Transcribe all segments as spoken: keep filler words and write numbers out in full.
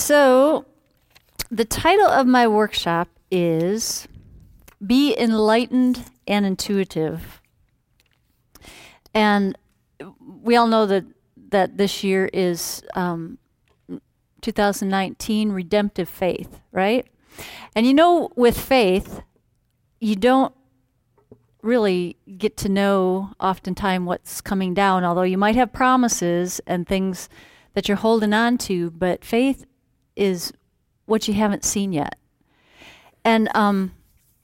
So, the title of my workshop is Be Enlightened and Intuitive. And we all know that, that this year is um, two thousand nineteen, Redemptive Faith, right? And you know, with faith, you don't really get to know oftentimes what's coming down, although you might have promises and things that you're holding on to, but faith is what you haven't seen yet. And um,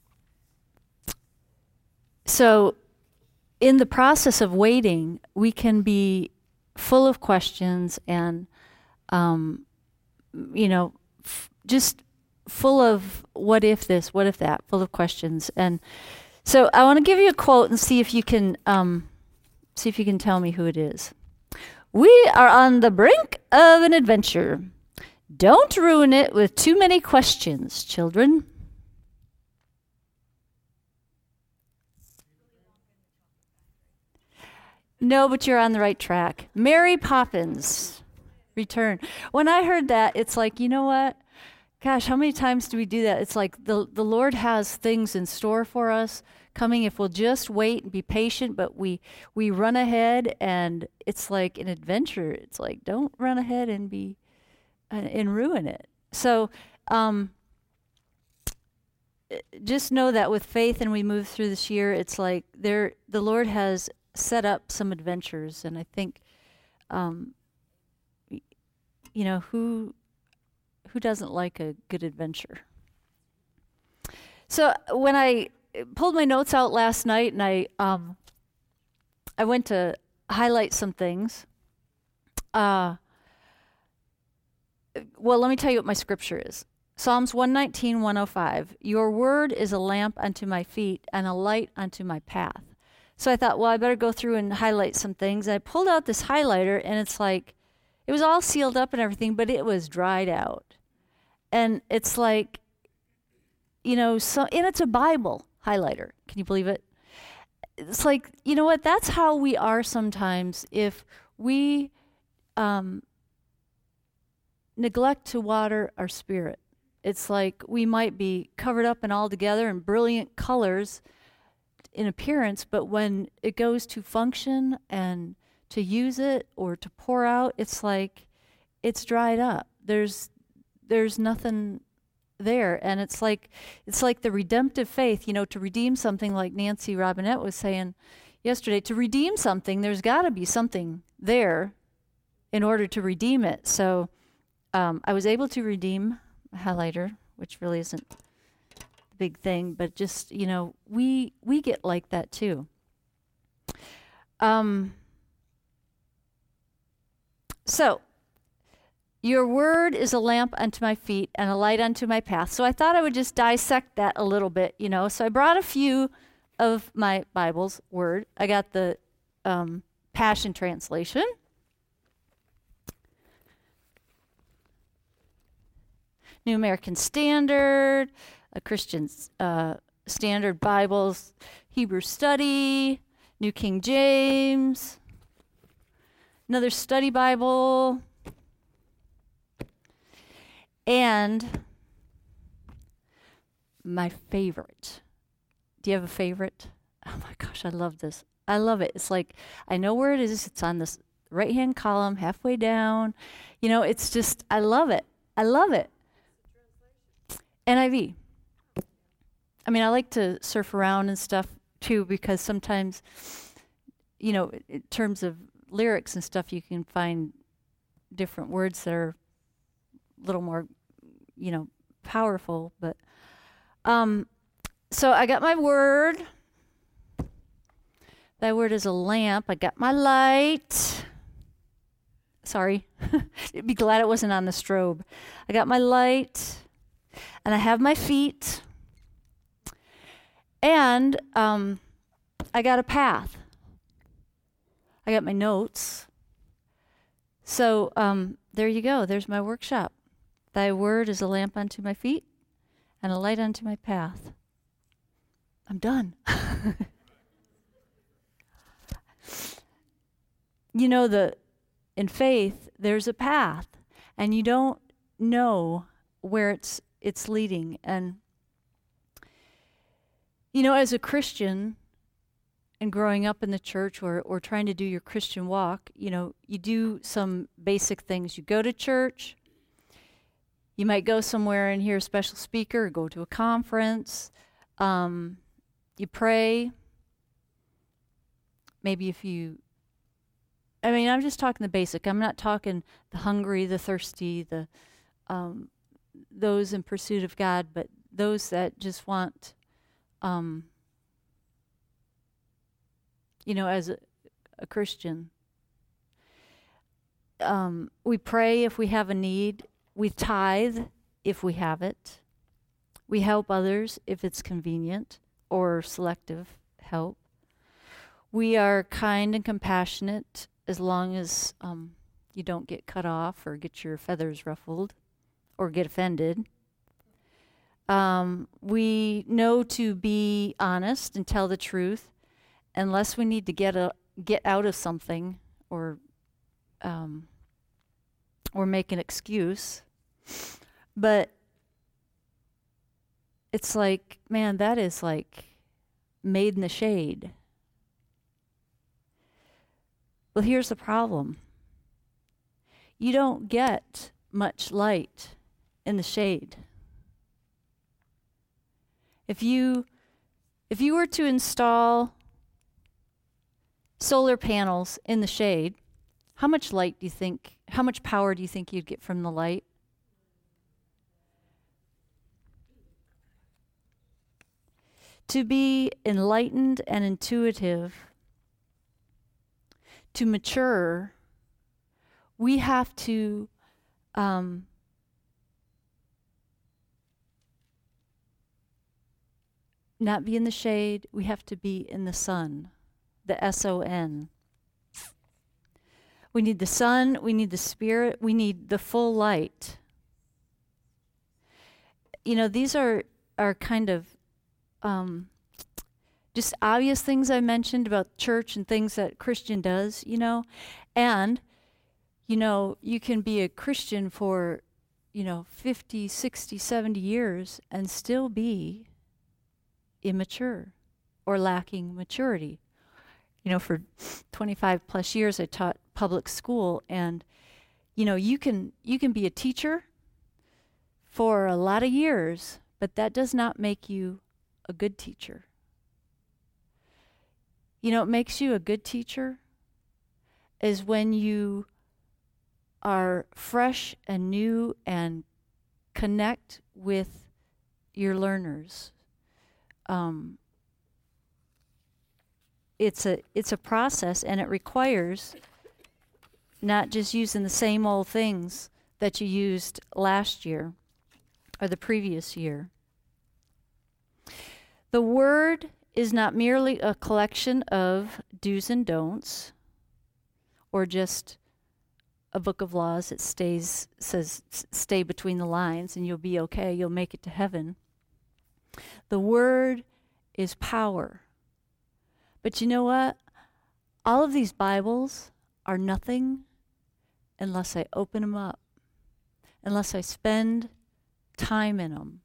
so in the process of waiting, we can be full of questions and, um, you know, f- just full of what if this, what if that, full of questions. And so I want to give you a quote and see if you can um, see if you can tell me who it is. We are on the brink of an adventure. Don't ruin it with too many questions, children. No, but you're on the right track. Mary Poppins, Return. When I heard that, it's like, you know what? Gosh, how many times do we do that? It's like the, the Lord has things in store for us coming if we'll just wait and be patient, but we we run ahead and it's like an adventure. It's like, don't run ahead and be uh, and ruin it. So um, just know that with faith and we move through this year, it's like there the Lord has set up some adventures, and I think, um, you know, who who doesn't like a good adventure? So when I pulled my notes out last night and I um, I went to highlight some things. Uh, well, let me tell you what my scripture is. Psalms one nineteen, one oh five. Your word is a lamp unto my feet and a light unto my path. So I thought, well, I better go through and highlight some things. And I pulled out this highlighter, and it's like, it was all sealed up and everything, but it was dried out. And it's like, you know, so, and it's a Bible highlighter. Can you believe it? It's like, you know what? That's how we are sometimes if we um, neglect to water our spirit. It's like we might be covered up and all together in brilliant colors in appearance, but when it goes to function and to use it or to pour out, it's like it's dried up. There's there's nothing there. And it's like it's like the redemptive faith, you know, to redeem something, like Nancy Robinette was saying yesterday, to redeem something, there's got to be something there in order to redeem it. So um, I was able to redeem a highlighter, which really isn't the big thing, but just, you know, we we get like that too. Um. So, your word is a lamp unto my feet and a light unto my path. So I thought I would just dissect that a little bit, you know. So I brought a few of my Bible's word. I got the um, Passion Translation. New American Standard, a Christian uh, Standard Bibles, Hebrew Study, New King James, another study Bible, and my favorite. Do you have a favorite? Oh my gosh, I love this. I love it. It's like, I know where it is. It's on this right-hand column, halfway down. You know, it's just, I love it. I love it. N I V. I mean, I like to surf around and stuff too, because sometimes, you know, in terms of lyrics and stuff, you can find different words that are a little more, you know, powerful. But um, so I got my word. That word is a lamp. I got my light. Sorry. Be glad it wasn't on the strobe. I got my light. And I have my feet. And um, I got a path. I got my notes. So um, there you go. There's my workshop. Thy word is a lamp unto my feet and a light unto my path. I'm done. You know, the in faith, there's a path. And you don't know where it's it's leading. And you know, as a Christian and growing up in the church or or trying to do your Christian walk, you know, you do some basic things. You go to church. You might go somewhere and hear a special speaker, or go to a conference. Um, you pray. Maybe if you, I mean, I'm just talking the basic. I'm not talking the hungry, the thirsty, the um, those in pursuit of God, but those that just want, um, you know, as a, a Christian. Um, we pray if we have a need. We tithe if we have it. We help others if it's convenient or selective help. We are kind and compassionate as long as um, you don't get cut off or get your feathers ruffled or get offended. Um, we know to be honest and tell the truth unless we need to get a get out of something or um, or make an excuse. But it's like, man, that is like made in the shade. Well, here's the problem. You don't get much light in the shade. If you if you were to install solar panels in the shade, how much light do you think, how much power do you think you'd get from the light? To be enlightened and intuitive, to mature, we have to um, not be in the shade. We have to be in the sun, the S O N. We need the sun, we need the spirit, we need the full light. You know, these are, are kind of um, just obvious things I mentioned about church and things that Christian does, you know. And, you know, you can be a Christian for, you know, fifty, sixty, seventy years and still be immature or lacking maturity. You know, for twenty-five plus years I taught public school, and you know, you can you can be a teacher for a lot of years, but that does not make you a good teacher. You know, what makes you a good teacher is when you are fresh and new and connect with your learners. Um, it's a it's a process, and it requires not just using the same old things that you used last year or the previous year. The Word is not merely a collection of do's and don'ts or just a book of laws that stays says stay between the lines and you'll be okay, you'll make it to heaven. The Word is power. But you know what? All of these Bibles are nothing unless I open them up, unless I spend time in them.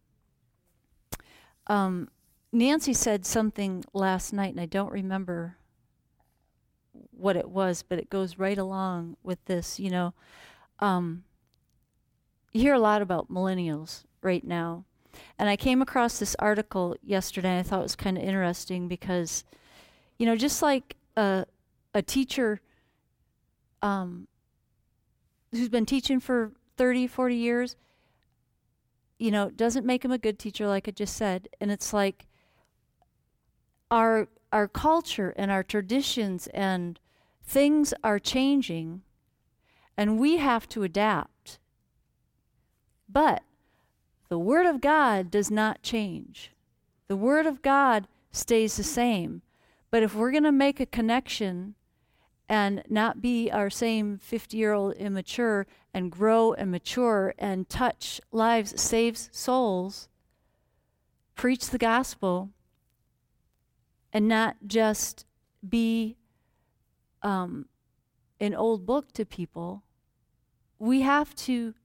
Um, Nancy said something last night, and I don't remember what it was, but it goes right along with this. You know, um, you hear a lot about millennials right now. And I came across this article yesterday, and I thought it was kind of interesting because, you know, just like a, a teacher um, who's been teaching for thirty, forty years, you know, doesn't make him a good teacher, like I just said. And it's like our our culture and our traditions and things are changing, and we have to adapt. But the Word of God does not change. The Word of God stays the same. But if we're going to make a connection and not be our same fifty-year-old immature and grow and mature and touch lives, save souls, preach the gospel, and not just be um, an old book to people, we have to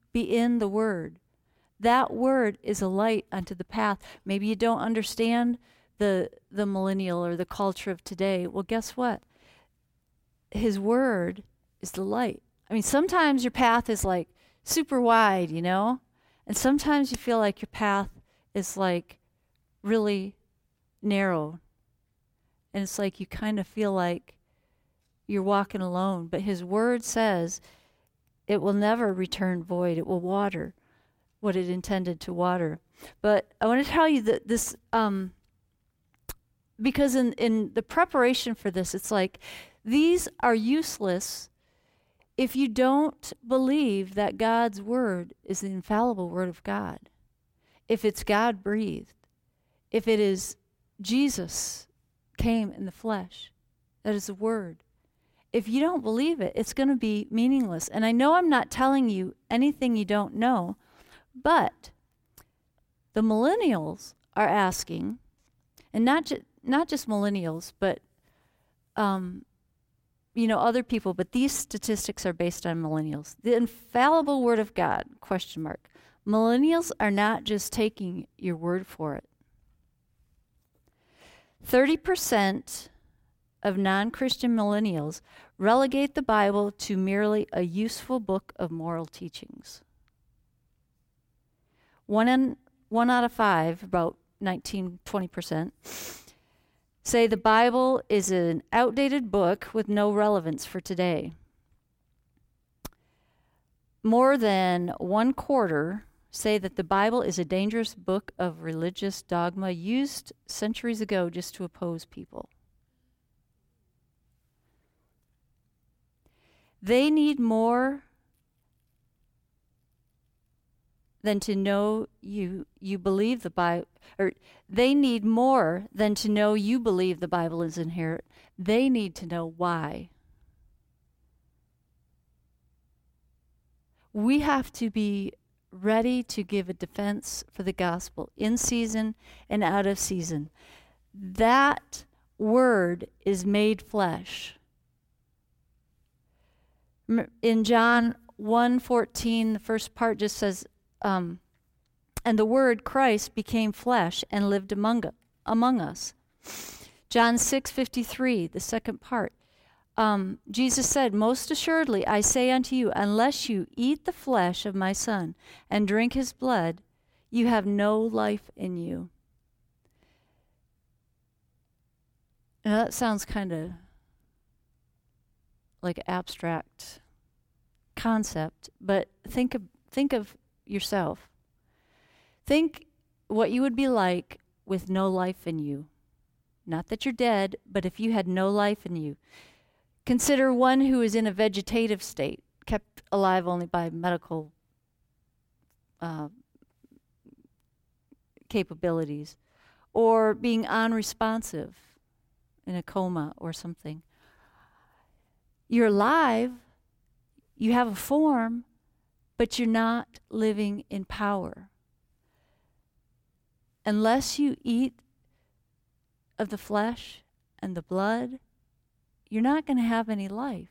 be in the Word. That Word is a light unto the path. Maybe you don't understand the the millennial or the culture of today. Well, guess what? His Word is the light. I mean, sometimes your path is like super wide, you know? And sometimes you feel like your path is like really narrow. And it's like you kind of feel like you're walking alone. But His Word says it will never return void. It will water what it intended to water. But I want to tell you that this, um, because in, in the preparation for this, it's like these are useless if you don't believe that God's Word is the infallible Word of God. If it's God breathed, if it is Jesus came in the flesh, that is the Word. If you don't believe it, it's going to be meaningless. And I know I'm not telling you anything you don't know, but the millennials are asking, and not just not just millennials, but um, you know, other people. But these statistics are based on millennials. The infallible Word of God? Question mark. Millennials are not just taking your word for it. Thirty percent of non-Christian millennials relegate the Bible to merely a useful book of moral teachings. One in, one out of five, about nineteen, twenty percent, say the Bible is an outdated book with no relevance for today. More than one quarter say that the Bible is a dangerous book of religious dogma used centuries ago just to oppose people. They need more than to know you you believe the Bible, or they need more than to know you believe the Bible is inerrant. They need to know why. We have to be ready to give a defense for the gospel in season and out of season. That Word is made flesh. In John one fourteen, the first part just says, um, and the Word, Christ, became flesh and lived among, among us. John six fifty-three, the second part, um, Jesus said, most assuredly I say unto you, unless you eat the flesh of my Son and drink his blood, you have no life in you. Now that sounds kind of like abstract concept, but think of think of yourself. Think what you would be like with no life in you. Not that you're dead, but if you had no life in you. Consider one who is in a vegetative state, kept alive only by medical uh, capabilities, or being unresponsive in a coma or something. You're alive, you have a form, but you're not living in power. Unless you eat of the flesh and the blood, you're not going to have any life.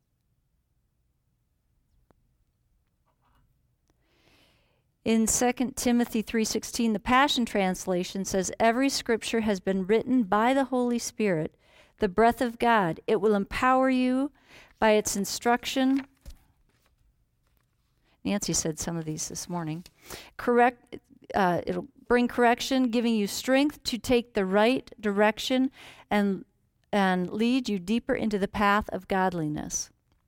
In Second Timothy three sixteen, the Passion Translation says, every scripture has been written by the Holy Spirit, the breath of God. It will empower you by its instruction. Nancy said some of these this morning. Correct. Uh, it'll bring correction, giving you strength to take the right direction and and lead you deeper into the path of godliness.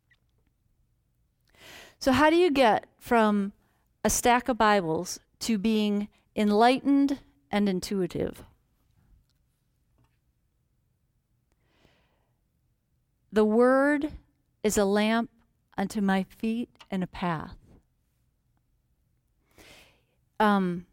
So how do you get from a stack of Bibles to being enlightened and intuitive? The Word is a lamp unto my feet and a path. Um,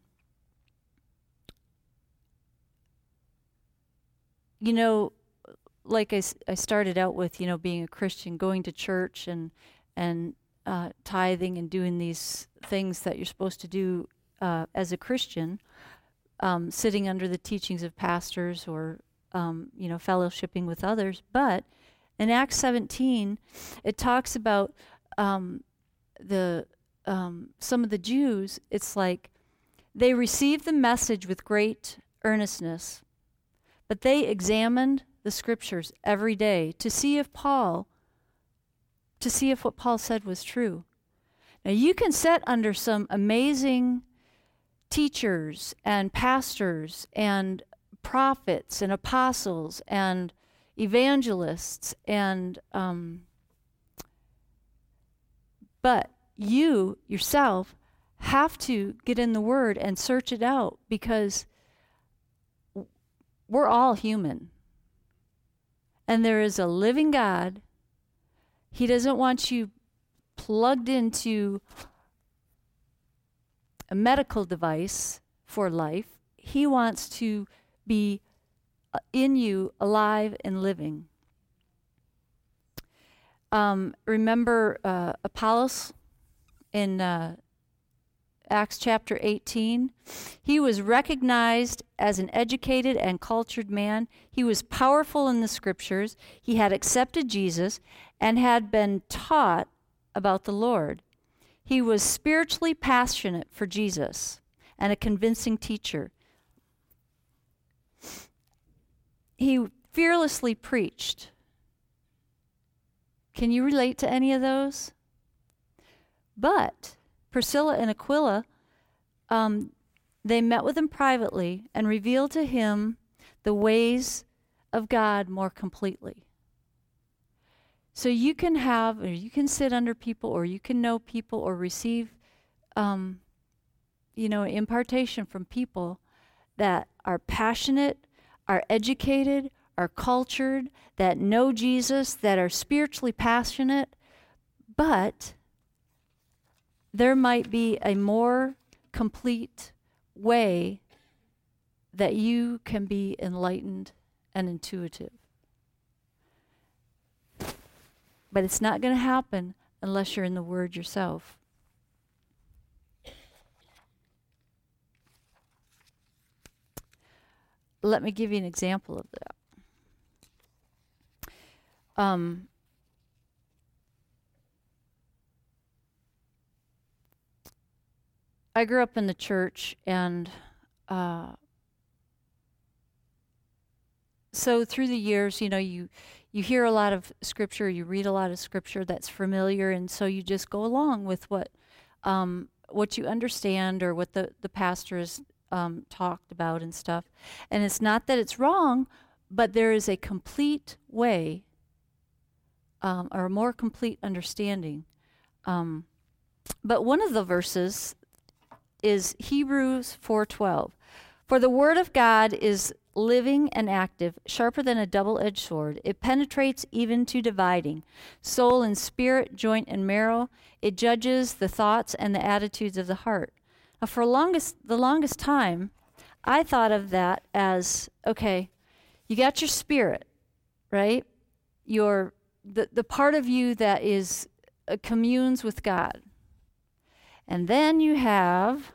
you know, like I, I started out with, you know, being a Christian, going to church and and uh, tithing and doing these things that you're supposed to do uh, as a Christian, um, sitting under the teachings of pastors or, um, you know, fellowshipping with others. But in Acts seventeen, it talks about um, the um, some of the Jews, it's like they received the message with great earnestness, but they examined the scriptures every day to see if Paul, to see if what Paul said was true. Now you can sit under some amazing teachers and pastors and prophets and apostles and evangelists and um, but you yourself have to get in the Word and search it out, because we're all human. And there is a living God. He doesn't want you plugged into a medical device for life. He wants to be in you, alive and living. Um, remember uh, Apollos in uh, Acts chapter eighteen? He was recognized as an educated and cultured man. He was powerful in the scriptures. He had accepted Jesus and had been taught about the Lord. He was spiritually passionate for Jesus and a convincing teacher. He fearlessly preached. Can you relate to any of those? But Priscilla and Aquila, um, they met with him privately and revealed to him the ways of God more completely. So you can have, or you can sit under people, or you can know people, or receive, um, you know, impartation from people that are passionate, are educated, are cultured, that know Jesus, that are spiritually passionate, but there might be a more complete way that you can be enlightened and intuitive. But it's not going to happen unless you're in the Word yourself. Let me give you an example of that. Um, I grew up in the church, and uh, so through the years, you know, you you hear a lot of scripture, you read a lot of scripture that's familiar, and so you just go along with what um, what you understand, or what the the pastor has um, talked about and stuff. And it's not that it's wrong, but there is a complete way, um, or a more complete understanding. Um, but one of the verses is Hebrews four twelve. For the word of God is living and active, sharper than a double-edged sword. It penetrates even to dividing soul and spirit, joint and marrow. It judges the thoughts and the attitudes of the heart. Now, for longest, the longest time, I thought of that as, okay, you got your spirit, right? Your the, the part of you that is uh, communes with God. And then you have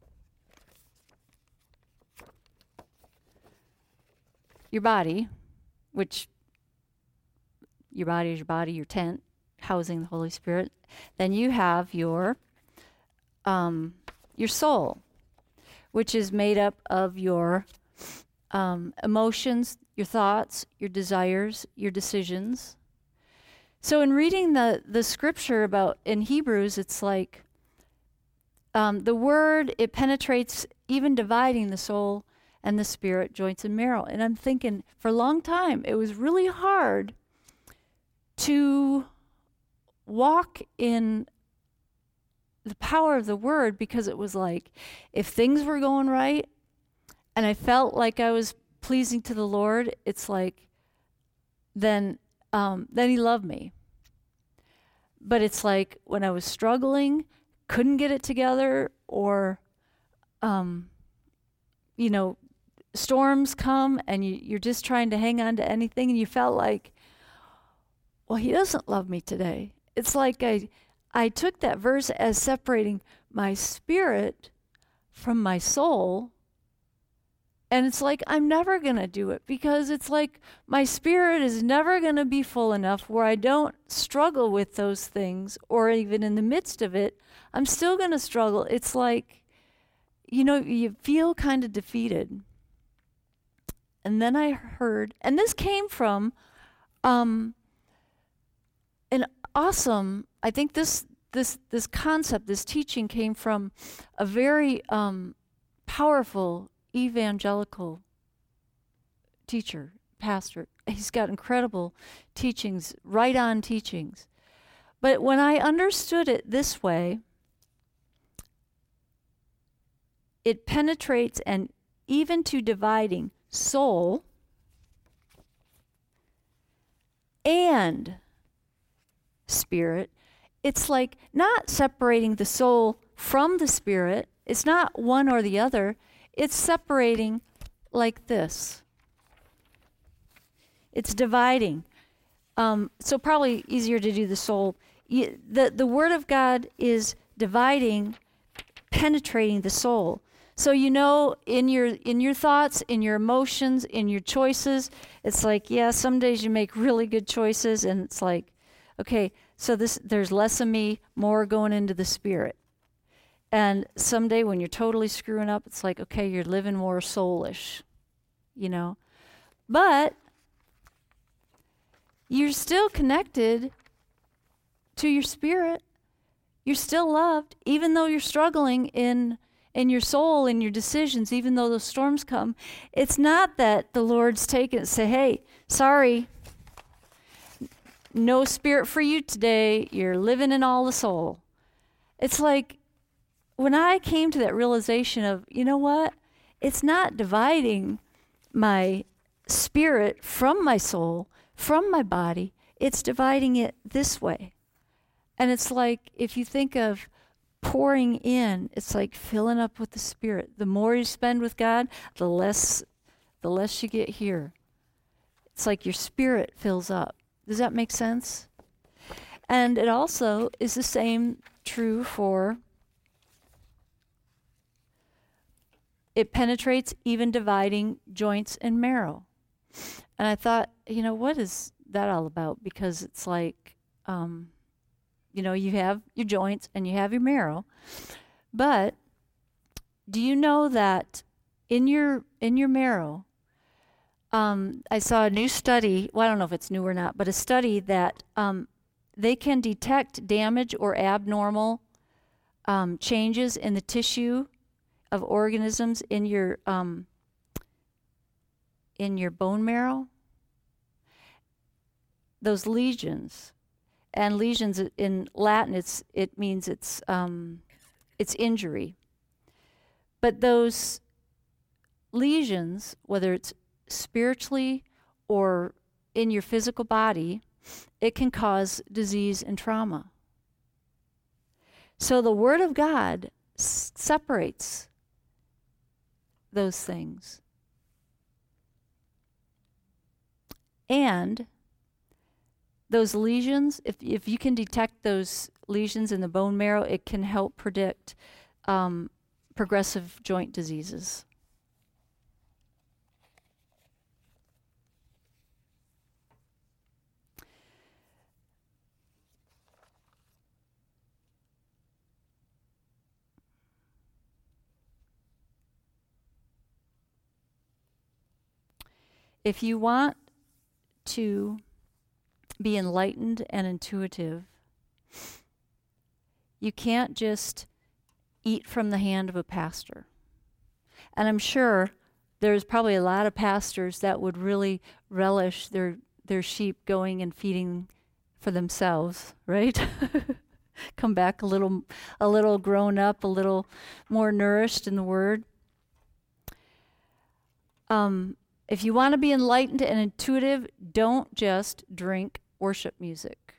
your body, which your body is your body, your tent, housing the Holy Spirit. Then you have your um, your soul, which is made up of your um, emotions, your thoughts, your desires, your decisions. So in reading the, the scripture about in Hebrews, it's like um, the word, it penetrates, even dividing the soul and the spirit, joints and marrow. And I'm thinking, for a long time, it was really hard to walk in the power of the word, because it was like, if things were going right and I felt like I was pleasing to the Lord, it's like, then um, then he loved me. But it's like when I was struggling, couldn't get it together, or um, you know, storms come and you, you're just trying to hang on to anything, and you felt like, well, he doesn't love me today. It's like I, I took that verse as separating my spirit from my soul, And it's like, I'm never going to do it because it's like my spirit is never going to be full enough where I don't struggle with those things, or even in the midst of it, I'm still going to struggle. It's like, you know, you feel kind of defeated. And then I heard, and this came from um, an awesome, I think this this this concept, this teaching came from a very um, powerful evangelical teacher, pastor. He's got incredible teachings, right on teachings. But when I understood it this way, it penetrates and even to dividing soul and spirit. It's like not separating the soul from the spirit. It's not one or the other. It's separating like this. It's dividing. Um, so probably easier to do the soul. You, the, the Word of God is dividing, penetrating the soul. So you know, in your in your thoughts, in your emotions, in your choices, it's like, yeah, some days you make really good choices, and it's like, okay, so this there's less of me, more going into the spirit. And someday when you're totally screwing up, it's like, okay, you're living more soulish, you know. But you're still connected to your spirit. You're still loved, even though you're struggling in in your soul, in your decisions, even though those storms come. It's not that the Lord's taken it and say, hey, sorry, no spirit for you today. You're living in all the soul. It's like, when I came to that realization of, you know what? It's not dividing my spirit from my soul, from my body. It's dividing it this way. And it's like, if you think of pouring in, it's like filling up with the Spirit. The more you spend with God, the less the less you get here. It's like your spirit fills up. Does that make sense? And it also is the same true for, it penetrates even dividing joints and marrow. And I thought, you know, what is that all about? Because it's like, um, you know, you have your joints and you have your marrow. But do you know that in your in your marrow, um, I saw a new study, well, I don't know if it's new or not, but a study that um, they can detect damage or abnormal um, changes in the tissue of organisms in your um, in your bone marrow. Those lesions. And lesions in Latin, it's it means it's um, it's injury. But those lesions, whether it's spiritually or in your physical body, it can cause disease and trauma. So the Word of God s- separates those things. And those lesions, if if you can detect those lesions in the bone marrow, it can help predict um, progressive joint diseases. If you want to be enlightened and intuitive, you can't just eat from the hand of a pastor. And I'm sure there's probably a lot of pastors that would really relish their their sheep going and feeding for themselves, right? Come back a little a little grown up, a little more nourished in the Word. Um, if you want to be enlightened and intuitive, don't just drink worship music.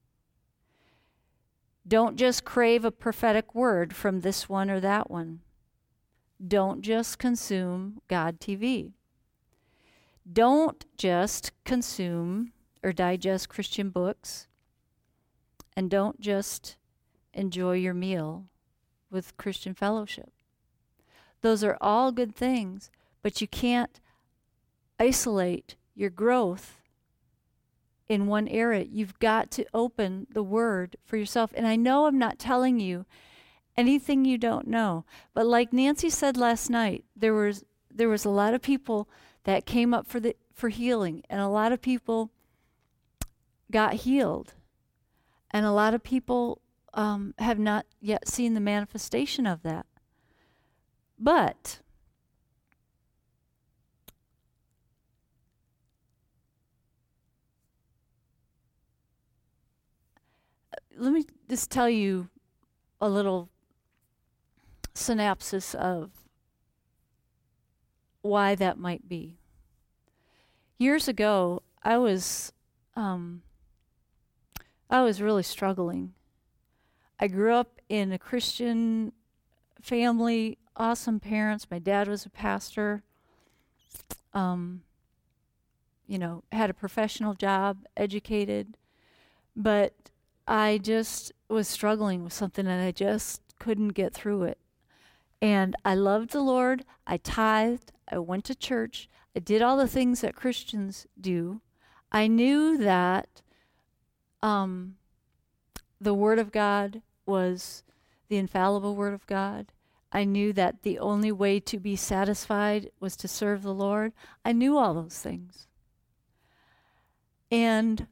Don't just crave a prophetic word from this one or that one. Don't just consume God T V. Don't just consume or digest Christian books. And don't just enjoy your meal with Christian fellowship. Those are all good things, but you can't isolate your growth in one area. You've got to open the Word for yourself. And I know I'm not telling you anything you don't know, but like Nancy said last night, there was there was a lot of people that came up for the for healing, and a lot of people got healed, and a lot of people um, have not yet seen the manifestation of that. But let me just tell you a little synopsis of why that might be. Years ago, I was um, I was really struggling. I grew up in a Christian family, awesome parents. My dad was a pastor. Um, you know, had a professional job, educated, but I just was struggling with something and I just couldn't get through it. And I loved the Lord. I tithed. I went to church. I did all the things that Christians do. I knew that um, the Word of God was the infallible Word of God. I knew that the only way to be satisfied was to serve the Lord. I knew all those things. And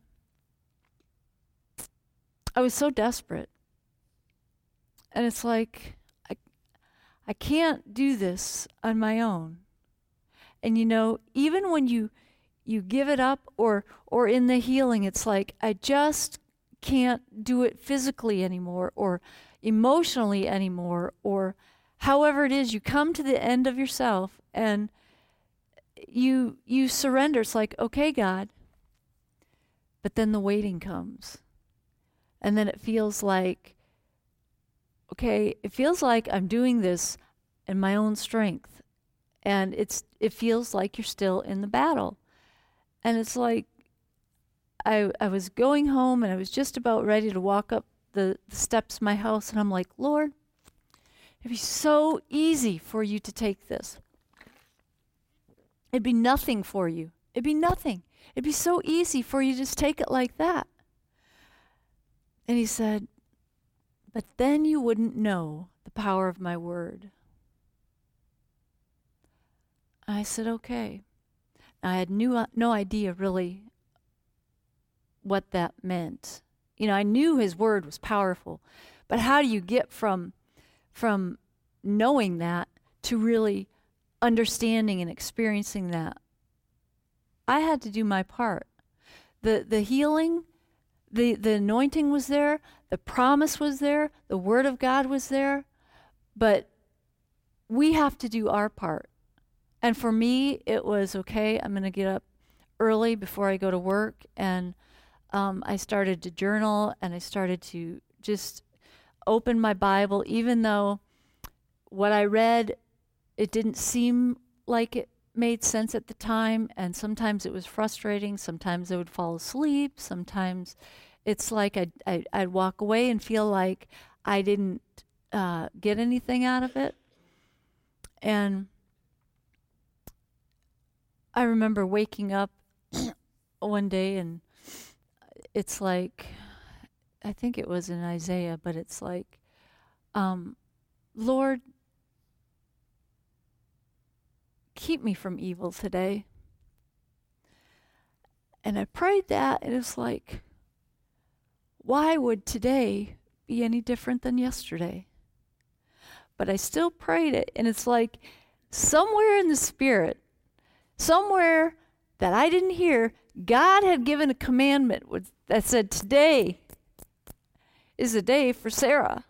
I was so desperate. And it's like, I, I can't do this on my own. And you know, even when you you give it up, or or in the healing, it's like, I just can't do it physically anymore, or emotionally anymore, or however it is, you come to the end of yourself and you you surrender. It's like, okay, God. But then the waiting comes. And then it feels like, okay, it feels like I'm doing this in my own strength. And it's it feels like you're still in the battle. And it's like, I I was going home and I was just about ready to walk up the, the steps of my house, and I'm like, Lord, it'd be so easy for you to take this. It'd be nothing for you. It'd be nothing. It'd be so easy for you to just take it like that. And he said, but then you wouldn't know the power of my word. I said, okay. I had new, uh, no idea really what that meant. You know, I knew his word was powerful, but how do you get from, from knowing that to really understanding and experiencing that? I had to do my part. The the healing, the, the anointing was there, the promise was there, the word of God was there, but we have to do our part. And for me, it was, okay, I'm going to get up early before I go to work, and um, I started to journal, and I started to just open my Bible, even though what I read, it didn't seem like it made sense at the time, and sometimes it was frustrating. Sometimes I would fall asleep. Sometimes it's like I'd, I'd, I'd walk away and feel like I didn't uh, get anything out of it. And I remember waking up one day, and it's like, I think it was in Isaiah, but it's like, um, Lord, keep me from evil today. And I prayed that, and it's like, why would today be any different than yesterday? But I still prayed it, and it's like, somewhere in the spirit, somewhere that I didn't hear, God had given a commandment with, that said, today is a day for Sarah.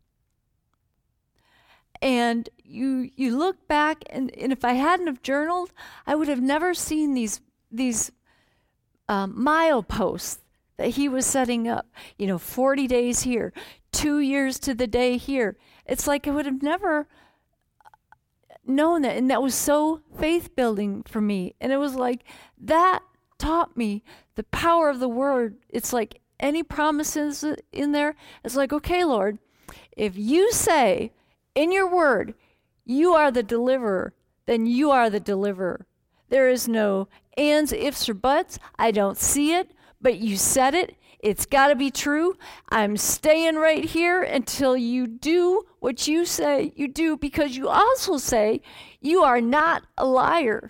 And you you look back, and, and if I hadn't have journaled, I would have never seen these these um, mileposts that he was setting up. You know, forty days here, two years to the day here. It's like I would have never known that, and that was so faith building for me. And it was like, that taught me the power of the word. It's like any promises in there, it's like, okay, Lord, if you say in your word, you are the deliverer, then you are the deliverer. There is no ands, ifs, or buts. I don't see it, but you said it. It's got to be true. I'm staying right here until you do what you say you do, because you also say you are not a liar.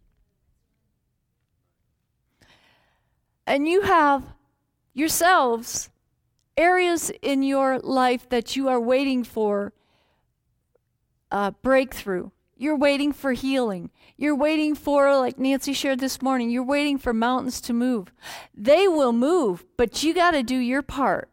And you have yourselves areas in your life that you are waiting for uh, breakthrough. You're waiting for healing. You're waiting for, like Nancy shared this morning, you're waiting for mountains to move. They will move, but you got to do your part.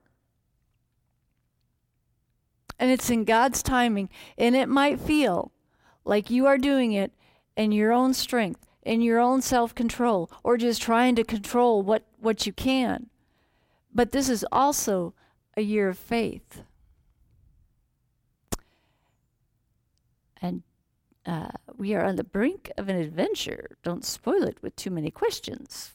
And it's in God's timing. And it might feel like you are doing it in your own strength, in your own self-control, or just trying to control what, what you can. But this is also a year of faith. And uh, we are on the brink of an adventure. Don't spoil it with too many questions.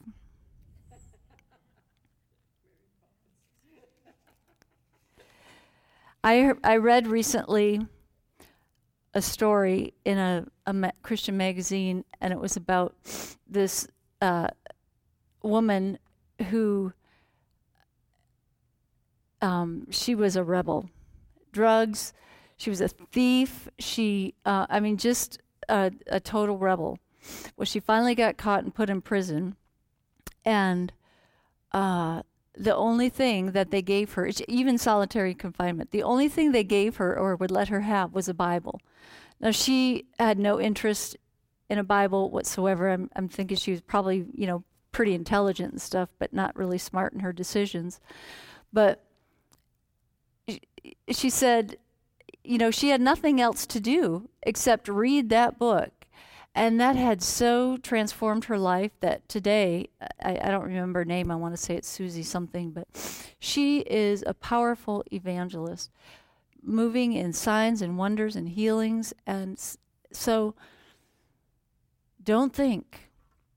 I I read recently a story in a, a ma- Christian magazine, and it was about this uh, woman who um, she was a rebel, drugs. She was a thief. She, uh, I mean, just a, a total rebel. Well, she finally got caught and put in prison, and uh, the only thing that they gave her, even solitary confinement, the only thing they gave her or would let her have was a Bible. Now, she had no interest in a Bible whatsoever. I'm, I'm thinking she was probably, you know, pretty intelligent and stuff, but not really smart in her decisions. But she, she said, you know, she had nothing else to do except read that book. And that had so transformed her life that today, I, I don't remember her name, I want to say it's Susie something, but she is a powerful evangelist, moving in signs and wonders and healings. And so don't think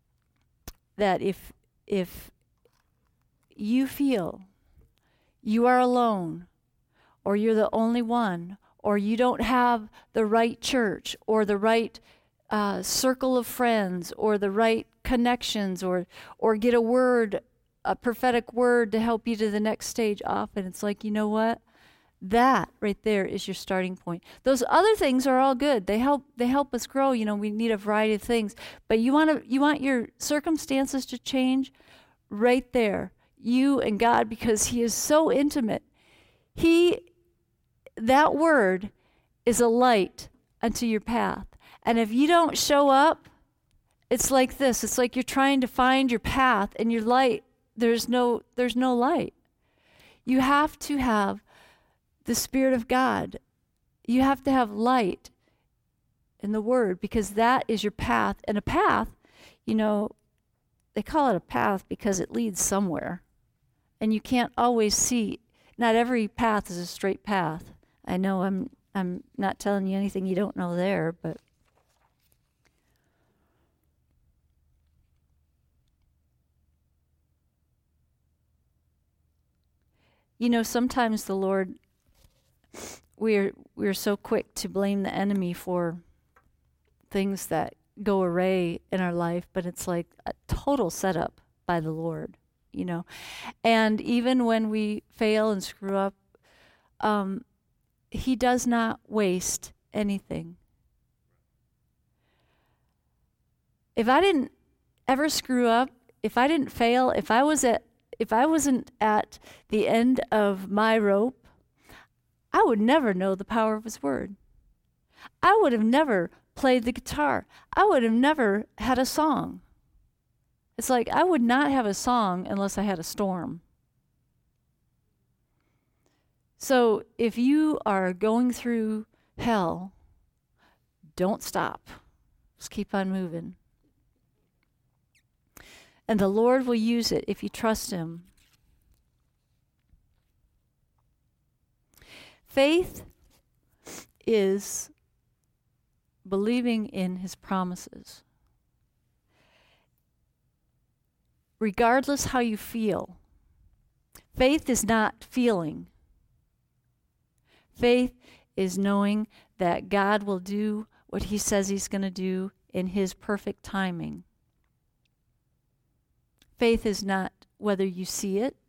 that if if you feel you are alone, or you're the only one, or you don't have the right church or the right uh, circle of friends or the right connections, or or get a word, a prophetic word to help you to the next stage off, and it's like, you know what? That right there is your starting point. Those other things are all good. They help they help us grow. You know, we need a variety of things. But you want to you want your circumstances to change right there. You and God, because he is so intimate. He that word is a light unto your path. And if you don't show up, it's like this. It's like you're trying to find your path and your light. There's no there's no light. You have to have the Spirit of God. You have to have light in the Word, because that is your path. And a path, you know, they call it a path because it leads somewhere. And you can't always see. Not every path is a straight path. I know I'm I'm not telling you anything you don't know there, but you know, sometimes the Lord, we're we're so quick to blame the enemy for things that go awry in our life, but it's like a total setup by the Lord, you know. And even when we fail and screw up, um, he does not waste anything. If I didn't ever screw up, if I didn't fail, if I was at if I wasn't at the end of my rope, I would never know the power of his word. I would have never played the guitar. I would have never had a song. It's like I would not have a song unless I had a storm. So if you are going through hell, don't stop. Just keep on moving. And the Lord will use it if you trust him. Faith is believing in his promises. Regardless how you feel. Faith is not feeling. Faith is knowing that God will do what he says he's going to do in his perfect timing. Faith is not whether you see it.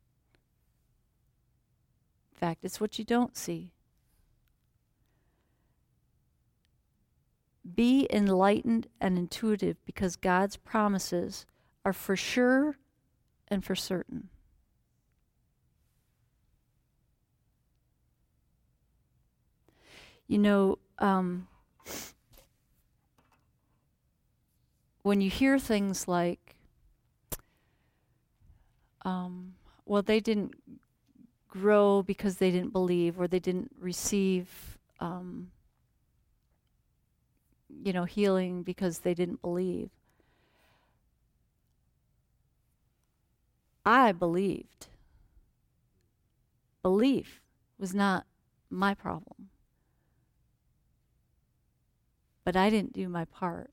In fact, it's what you don't see. Be enlightened and intuitive, because God's promises are for sure and for certain. You know, um, when you hear things like, um, well, they didn't grow because they didn't believe, or they didn't receive, um, you know, healing because they didn't believe. I believed. Belief was not my problem. But I didn't do my part.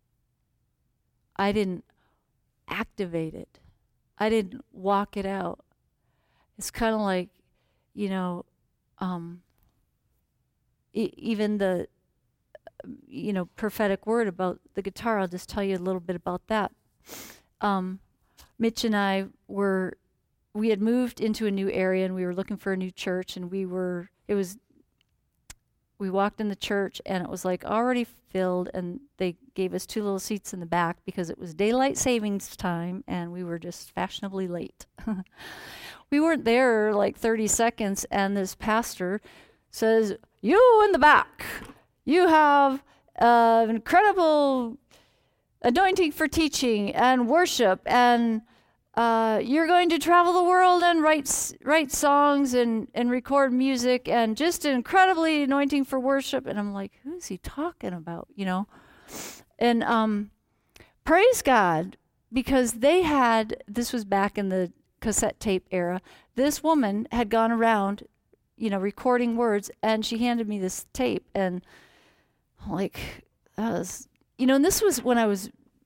I didn't activate it. I didn't walk it out. It's kind of like, you know, um, e- even the, you know, prophetic word about the guitar. I'll just tell you a little bit about that. Um, Mitch and I were, we had moved into a new area, and we were looking for a new church, and we were, it was, we walked in the church, and it was like already filled, and they gave us two little seats in the back because it was daylight savings time, and we were just fashionably late. We weren't there like thirty seconds, and this pastor says, "You in the back, you have uh, an incredible anointing for teaching and worship, and uh, you're going to travel the world and write s- write songs and, and record music, and just an incredibly anointing for worship." And I'm like, who is he talking about, you know? And um, praise God, because they had, this was back in the cassette tape era, this woman had gone around, you know, recording words, and she handed me this tape, and I'm like, that was, you know, and this was when I was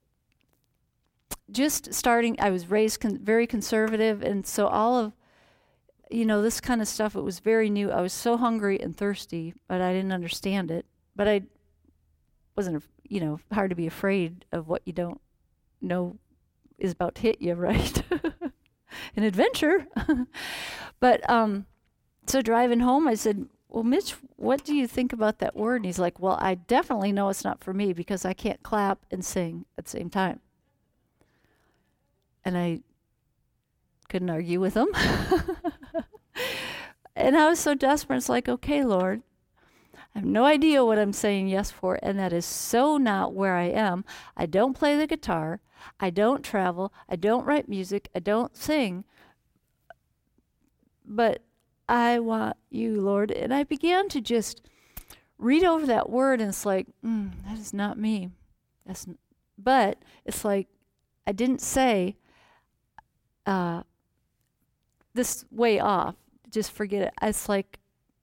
just starting. I was raised con- very conservative, and so all of, you know, this kind of stuff, it was very new. I was so hungry and thirsty, but I didn't understand it. But I wasn't, you know, hard to be afraid of what you don't know is about to hit you, right? An adventure. But um, so driving home, I said, "Well, Mitch, what do you think about that word?" And he's like, "Well, I definitely know it's not for me, because I can't clap and sing at the same time." And I couldn't argue with him. And I was so desperate. It's like, okay, Lord, I have no idea what I'm saying yes for, and that is so not where I am. I don't play the guitar. I don't travel. I don't write music. I don't sing. But I want you, Lord. And I began to just read over that word, and it's like, mm, that is not me. That's n-. But it's like, I didn't say, uh, this way off. Just forget it. It's like,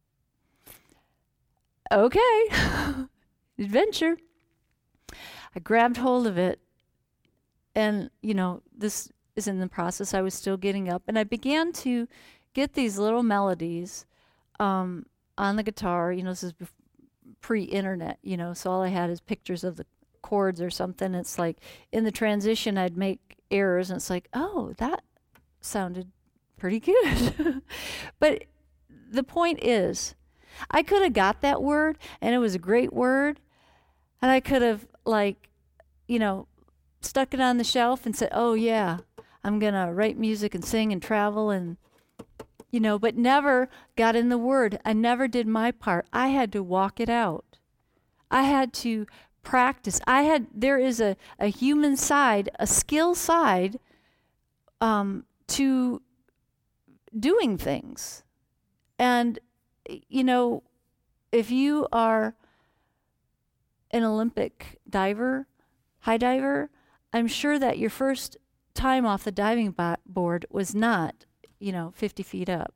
okay, adventure. I grabbed hold of it, and, you know, this is in the process. I was still getting up, and I began to get these little melodies um, on the guitar. You know, this is bef- pre-internet, you know, so all I had is pictures of the chords or something. It's like in the transition, I'd make errors, and it's like, oh, that sounded pretty good. But the point is, I could have got that word, and it was a great word, and I could have, like, you know, stuck it on the shelf and said, oh yeah, I'm gonna write music and sing and travel, and, you know, but never got in the word. I never did my part. I had to walk it out. I had to practice. I had, there is a, a human side, a skill side um, to doing things. And, you know, if you are an Olympic diver, high diver, I'm sure that your first time off the diving bo- board was not, you know, fifty feet up.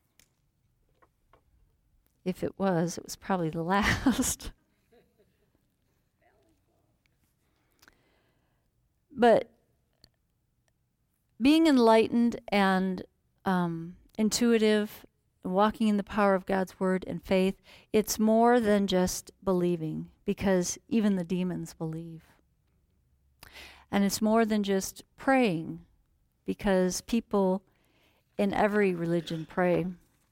If it was, it was probably the last. But being enlightened and um, intuitive and walking in the power of God's word and faith, it's more than just believing, because even the demons believe. And it's more than just praying, because people in every religion pray.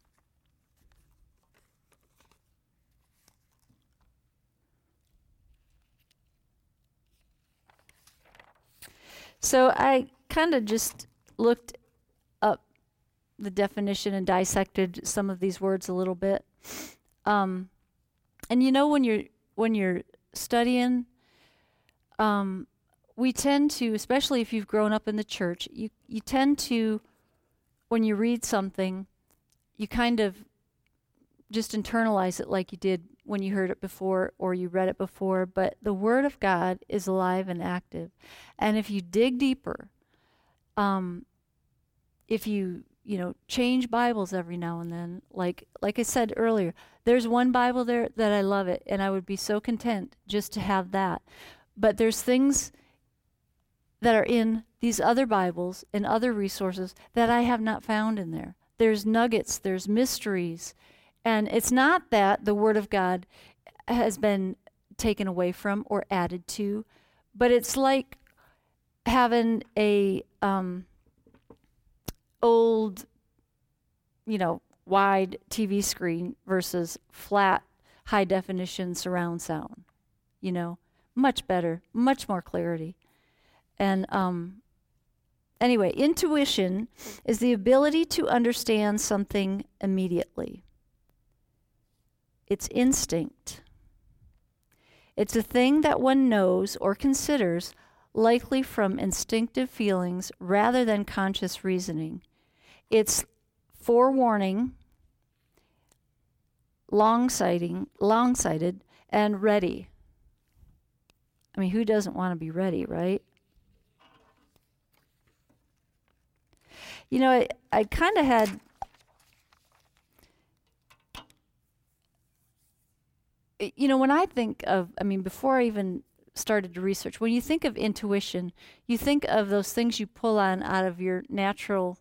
So I kind of just looked up the definition and dissected some of these words a little bit. Um, and you know, when you're when you're studying, um, we tend to, especially if you've grown up in the church, you you tend to, when you read something, you kind of just internalize it like you did when you heard it before or you read it before. But the Word of God is alive and active. And if you dig deeper, um, if you, you know, change Bibles every now and then, like like I said earlier, there's one Bible there that I love it, and I would be so content just to have that. But there's things that are in these other Bibles and other resources that I have not found in there. There's nuggets, there's mysteries. And it's not that the Word of God has been taken away from or added to, but it's like having a um, old, you know, wide T V screen versus flat, high-definition surround sound. You know, much better, much more clarity. And um, anyway, intuition is the ability to understand something immediately. It's instinct. It's a thing that one knows or considers likely from instinctive feelings rather than conscious reasoning. It's forewarning, long-sighting, long-sighted, and ready. I mean, who doesn't want to be ready, right? You know, I, I kind of had... You know, when I think of, I mean, before I even started to research, when you think of intuition, you think of those things you pull on out of your natural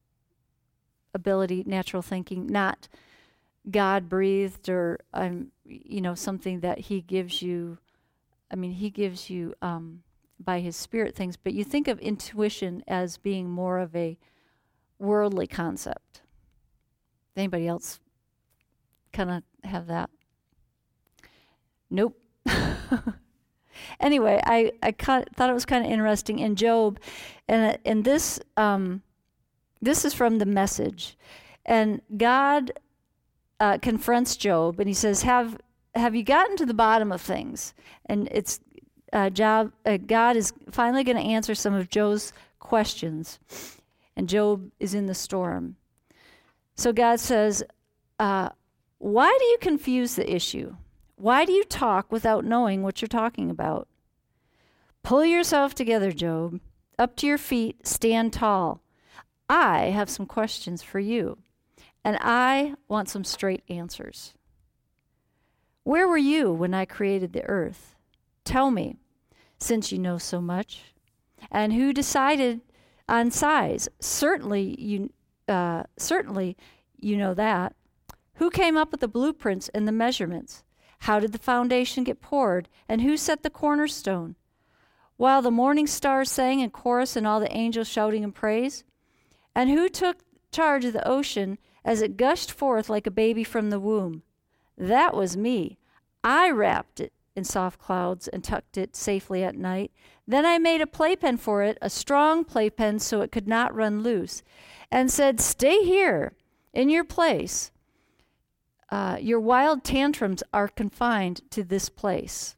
ability, natural thinking, not God-breathed or, um, you know, something that he gives you. I mean, he gives you um, by his Spirit things, but you think of intuition as being more of a worldly concept. Does anybody else kind of have that? Nope. Anyway, I, I ca- thought it was kind of interesting in Job, and uh, and this um, this is from the Message, and God uh, confronts Job, and he says, "Have have you gotten to the bottom of things?" And it's uh, Job. Uh, God is finally going to answer some of Job's questions, and Job is in the storm. So God says, uh, "Why do you confuse the issue? Why do you talk without knowing what you're talking about? Pull yourself together, Job. Up to your feet, stand tall. I have some questions for you, and I want some straight answers. Where were you when I created the earth? Tell me, since you know so much. And who decided on size? Certainly you, uh, certainly you know that. Who came up with the blueprints and the measurements? How did the foundation get poured, and who set the cornerstone? While the morning stars sang in chorus and all the angels shouting in praise? And who took charge of the ocean as it gushed forth like a baby from the womb? That was me. I wrapped it in soft clouds and tucked it safely at night. Then I made a playpen for it, a strong playpen so it could not run loose, and said, 'Stay here in your place. Uh, your wild tantrums are confined to this place.'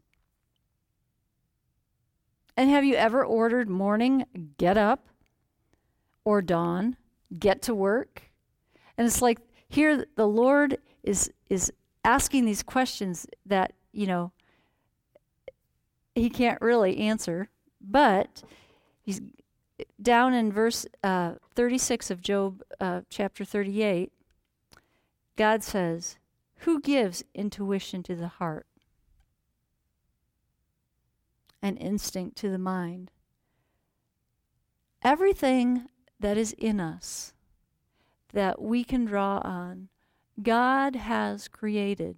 And have you ever ordered morning, get up, or dawn, get to work?" And it's like here the Lord is is asking these questions that, you know, he can't really answer. But he's down in verse uh, thirty-six of Job uh, chapter thirty-eight, God says, "Who gives intuition to the heart and instinct to the mind?" Everything that is in us that we can draw on God has created.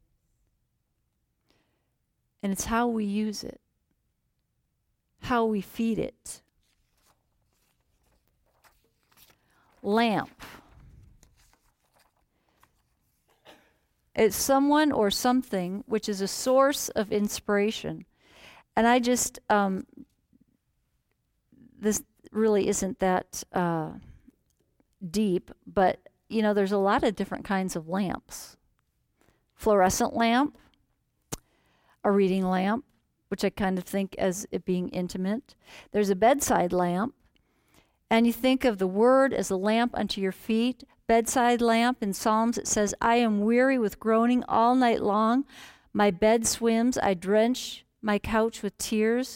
And it's how we use it, how we feed it. Lamp. It's someone or something which is a source of inspiration. And I just, um, this really isn't that uh, deep, but, you know, there's a lot of different kinds of lamps. Fluorescent lamp, a reading lamp, which I kind of think as it being intimate. There's a bedside lamp, and you think of the word as a lamp unto your feet. Bedside lamp, in Psalms it says, I am weary with groaning all night long. My bed swims, I drench my couch with tears.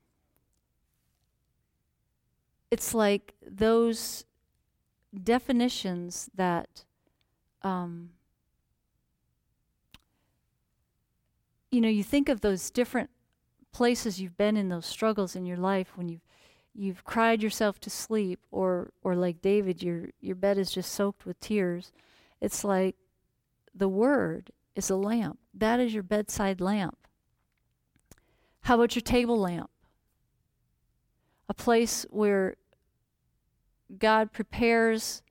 It's like those definitions that, um, you know, you think of those different places you've been in, those struggles in your life when you've you've cried yourself to sleep, or or like David, your your bed is just soaked with tears. It's like the word is a lamp. That is your bedside lamp. How about your table lamp? A place where God prepares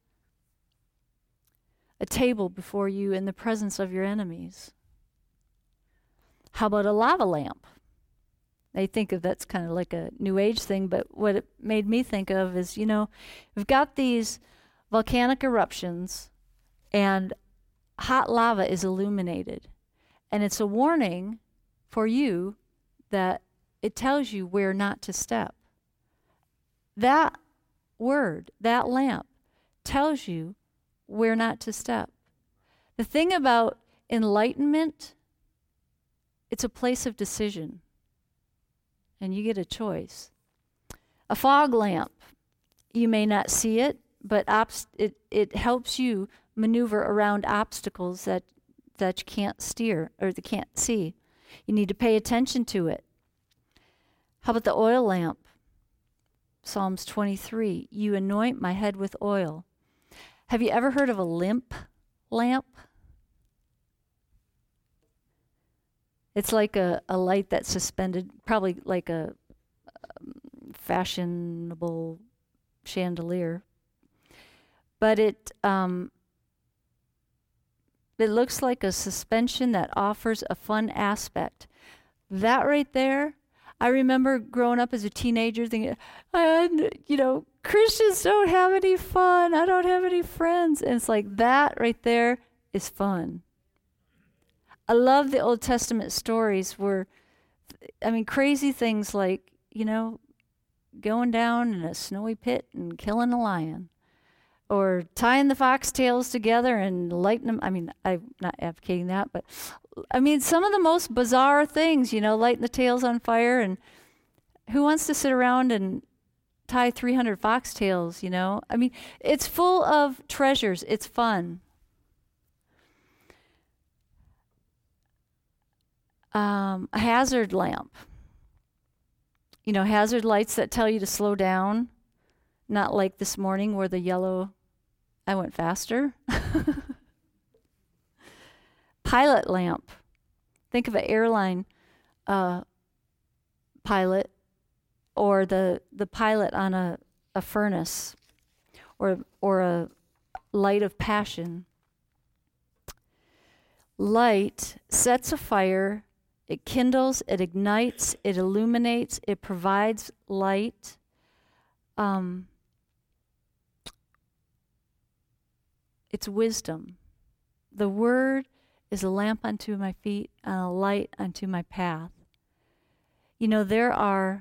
a table before you in the presence of your enemies. How about a lava lamp? I think of that's kind of like a New Age thing, but what it made me think of is, you know, we've got these volcanic eruptions and hot lava is illuminated. And it's a warning for you that it tells you where not to step. That word, that lamp, tells you where not to step. The thing about enlightenment, it's a place of decision. And you get a choice. A fog lamp, you may not see it, but obst- it, it helps you maneuver around obstacles that, that you can't steer or that can't see. You need to pay attention to it. How about the oil lamp? Psalms twenty-three, you anoint my head with oil. Have you ever heard of a limp lamp? It's like a, a light that's suspended, probably like a um, fashionable chandelier. But it um, it looks like a suspension that offers a fun aspect. That right there, I remember growing up as a teenager thinking, and, you know, Christians don't have any fun. I don't have any friends. And it's like that right there is fun. I love the Old Testament stories where, I mean, crazy things like, you know, going down in a snowy pit and killing a lion, or tying the foxtails together and lighting them. I mean, I'm not advocating that, but I mean, some of the most bizarre things, you know, lighting the tails on fire. And who wants to sit around and tie three hundred foxtails, you know? I mean, it's full of treasures. It's fun. Um, a hazard lamp. You know, hazard lights that tell you to slow down. Not like this morning where the yellow, I went faster. Pilot lamp. Think of an airline uh, pilot, or the, the pilot on a, a furnace, or or a light of passion. Light sets a fire. It kindles, it ignites, it illuminates, it provides light. Um, it's wisdom. The word is a lamp unto my feet and a light unto my path. You know, there are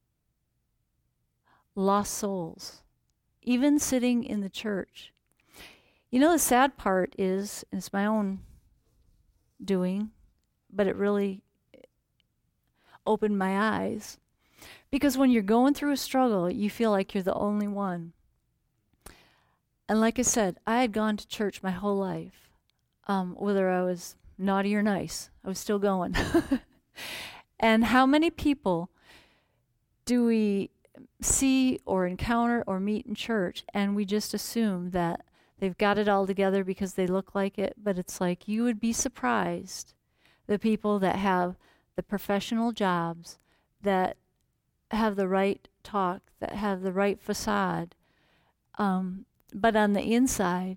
lost souls, even sitting in the church. You know, the sad part is, and it's my own doing, but it really opened my eyes. Because when you're going through a struggle, you feel like you're the only one. And like I said, I had gone to church my whole life. Um, whether I was naughty or nice, I was still going. And how many people do we see or encounter or meet in church, and we just assume that they've got it all together because they look like it, but it's like you would be surprised the people that have the professional jobs, that have the right talk, that have the right facade, um, but on the inside,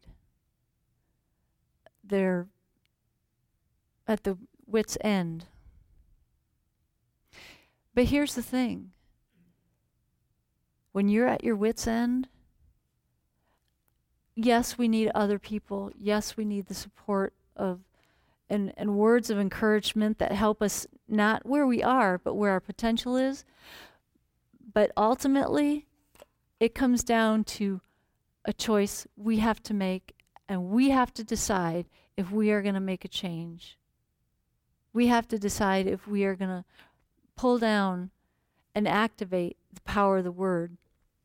they're at the wit's end. But here's the thing. When you're at your wit's end, yes, we need other people. Yes, we need the support of and, and words of encouragement that help us not where we are, but where our potential is. But ultimately, it comes down to a choice we have to make, and we have to decide if we are going to make a change. We have to decide if we are going to pull down and activate the power of the Word.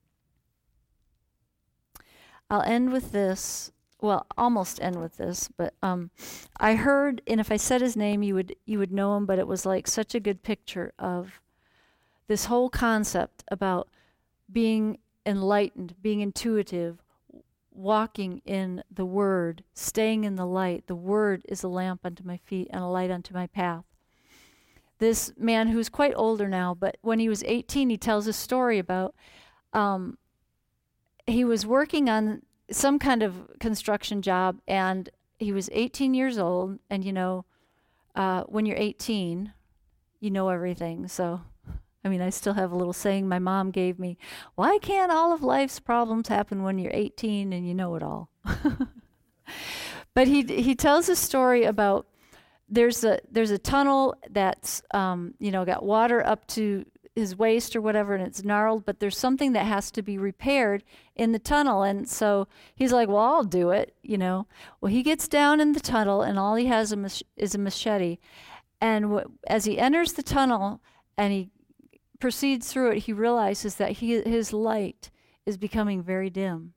I'll end with this. Well, almost end with this, but um, I heard, and if I said his name, you would you would know him. But it was like such a good picture of this whole concept about being enlightened, being intuitive, walking in the Word, staying in the light. The Word is a lamp unto my feet and a light unto my path. This man who's quite older now, but when he was eighteen, he tells a story about um, he was working on some kind of construction job, and he was eighteen years old, and you know, uh, when you're eighteen, you know everything. So, I mean, I still have a little saying my mom gave me, why can't all of life's problems happen when you're eighteen and you know it all? But he he tells a story about there's a there's a tunnel that's um, you know got water up to his waist or whatever, and it's gnarled, but there's something that has to be repaired in the tunnel. And so he's like, well, I'll do it, you know. Well, he gets down in the tunnel, and all he has a mach- is a machete. And w- as he enters the tunnel and he proceeds through it, he realizes that he, his light is becoming very dim.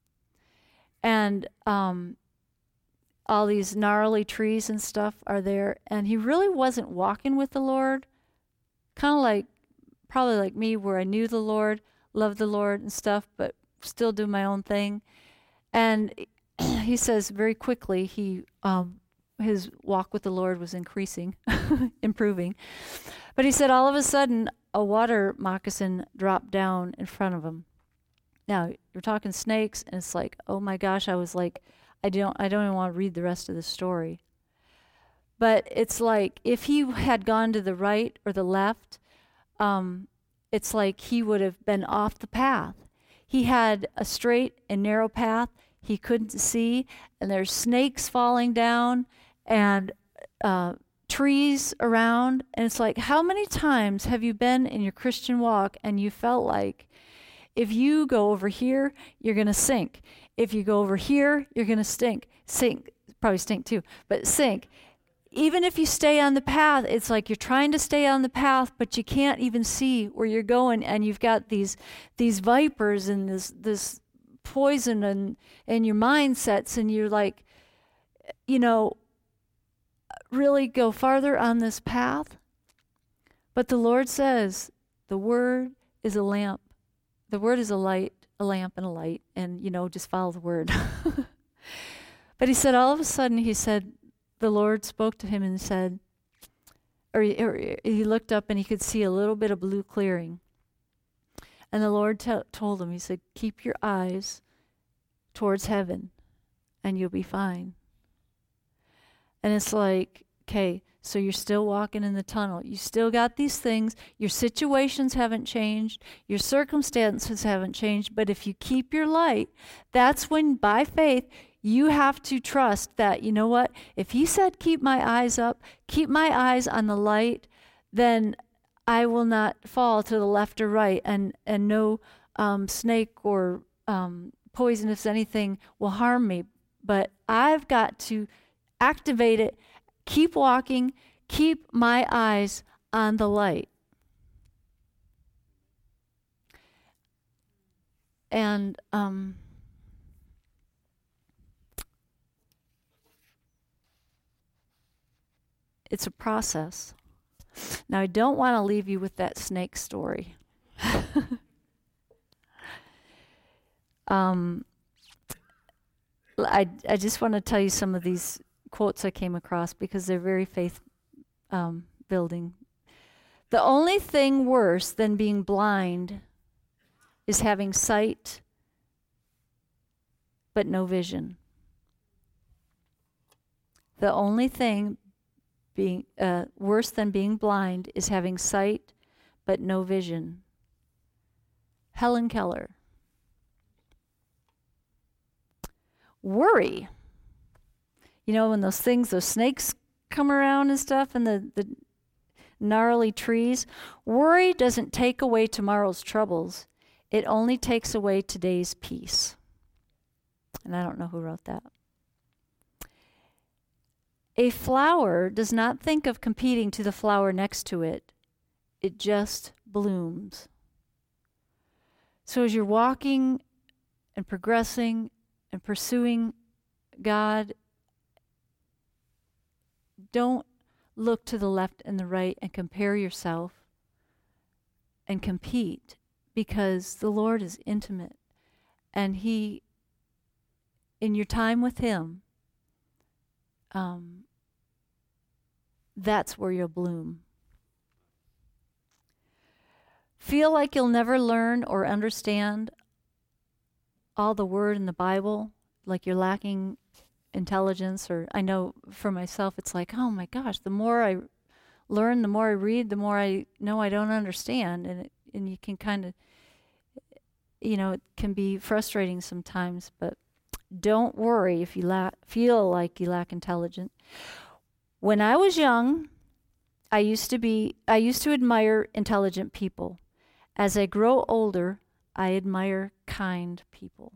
And um, all these gnarly trees and stuff are there. And he really wasn't walking with the Lord, kind of like, probably like me, where I knew the Lord, loved the Lord and stuff, but still do my own thing. And he says very quickly he um, his walk with the Lord was increasing, improving. But he said all of a sudden a water moccasin dropped down in front of him. Now you're talking snakes, and it's like, oh my gosh, I was like, I don't I don't even want to read the rest of the story. But it's like if he had gone to the right or the left, Um, it's like he would have been off the path. He had a straight and narrow path he couldn't see, and there's snakes falling down and uh, trees around. And it's like, how many times have you been in your Christian walk and you felt like if you go over here, you're going to sink. If you go over here, you're going to stink. Sink. Probably stink too, but sink. Even if you stay on the path, it's like you're trying to stay on the path, but you can't even see where you're going, and you've got these these vipers and this this poison and and your mindsets, and you're like, you know, really go farther on this path. But the Lord says the Word is a lamp. The Word is a light, a lamp and a light, and you know, just follow the Word. But he said all of a sudden, he said, the Lord spoke to him and said, or he, or he looked up and he could see a little bit of blue clearing. And the Lord t- told him, he said, keep your eyes towards heaven and you'll be fine. And it's like, okay, so you're still walking in the tunnel. You still got these things. Your situations haven't changed. Your circumstances haven't changed. But if you keep your light, that's when, by faith, you have to trust that, you know what, if he said keep my eyes up, keep my eyes on the light, then I will not fall to the left or right, and, and no um, snake or um, poisonous anything will harm me. But I've got to activate it, keep walking, keep my eyes on the light. And um it's a process. Now, I don't want to leave you with that snake story. um, I, I just want to tell you some of these quotes I came across because they're very faith um, building. The only thing worse than being blind is having sight but no vision. The only thing being uh, worse than being blind is having sight but no vision. Helen Keller. Worry. You know, when those things, those snakes come around and stuff and the, the gnarly trees. Worry doesn't take away tomorrow's troubles. It only takes away today's peace. And I don't know who wrote that. A flower does not think of competing to the flower next to it. It just blooms. So as you're walking and progressing and pursuing God, don't look to the left and the right and compare yourself and compete, because the Lord is intimate, and He, in your time with Him, um, that's where you'll bloom. Feel like you'll never learn or understand all the word in the Bible, like you're lacking intelligence, or I know for myself it's like, oh my gosh, the more I learn, the more I read, the more I know I don't understand, and it, and you can kind of, you know, it can be frustrating sometimes, but don't worry if you la- feel like you lack intelligence. When I was young, I used to be I used to admire intelligent people. As I grow older, I admire kind people.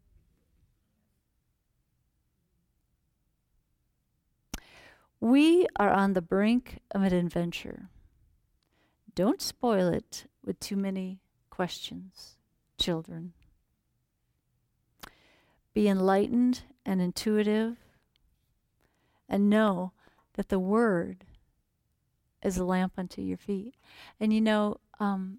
We are on the brink of an adventure. Don't spoil it with too many questions, children. Be enlightened and intuitive, and know that the Word is a lamp unto your feet. And you know, um,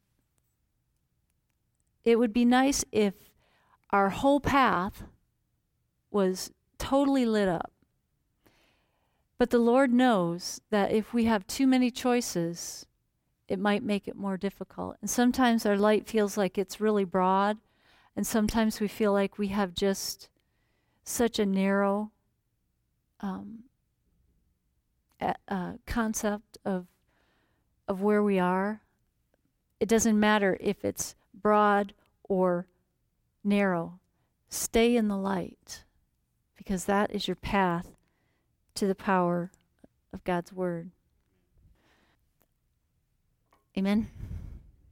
it would be nice if our whole path was totally lit up. But the Lord knows that if we have too many choices, it might make it more difficult. And sometimes our light feels like it's really broad, and sometimes we feel like we have just such a narrow um, a, uh, concept of of where we are. It doesn't matter if it's broad or narrow. Stay in the light, because that is your path to the power of God's Word. Amen.